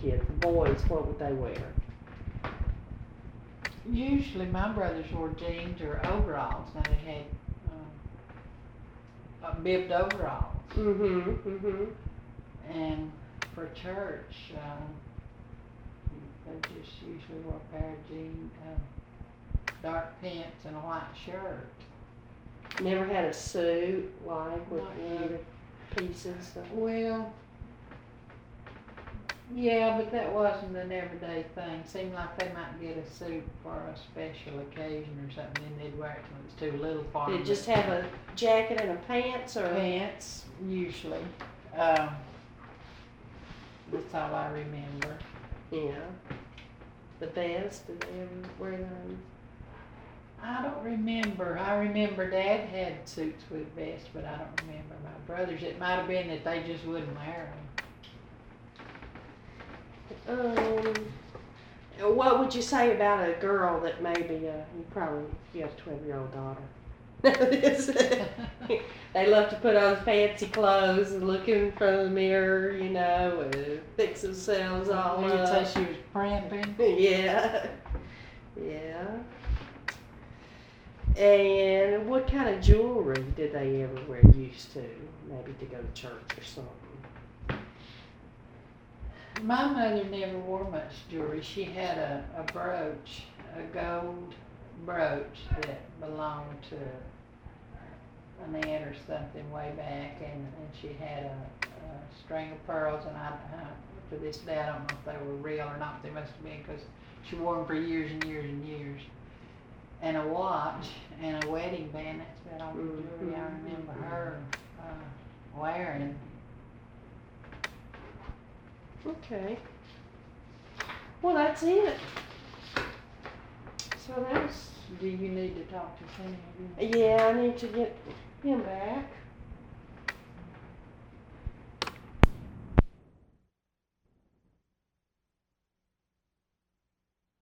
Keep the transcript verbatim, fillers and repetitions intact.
kids, the boys, what would they wear? Usually my brothers wore jeans or overalls. Now they had um, uh, bibbed overalls. Mm-hmm, mm-hmm. And for church, um, they just usually wore a pair of jeans, um, dark pants and a white shirt. Never had a suit, like, with Not any of yet. the pieces? So. Well, yeah, but that wasn't an everyday thing. Seemed like they might get a suit for a special occasion or something, then they'd wear it when it's too little for them. Did it just have a jacket and a pants, or? Pants, usually. Um, that's all I remember. Yeah. The vest, did they ever wear those? I don't remember. I remember Dad had suits with vests, but I don't remember my brothers. It might have been that they just wouldn't wear them. Um, what would you say about a girl that maybe, uh, you probably, you have a twelve-year-old daughter. They love to put on fancy clothes and look in front of the mirror, you know, and fix themselves all You'd up. say she was pramping. Yeah. Yeah. And what kind of jewelry did they ever wear used to? Maybe to go to church or something. My mother never wore much jewelry. She had a, a brooch, a gold brooch that belonged to an aunt or something way back, and, and she had a, a string of pearls, and I, I, to this day I don't know if they were real or not. They must have been, because she wore them for years and years and years. And a watch and a wedding band. That's about all the jewelry I remember her uh, wearing. Okay. Well, that's it. So that's. Do you need to talk to Sammy again? Yeah, I need to get him back.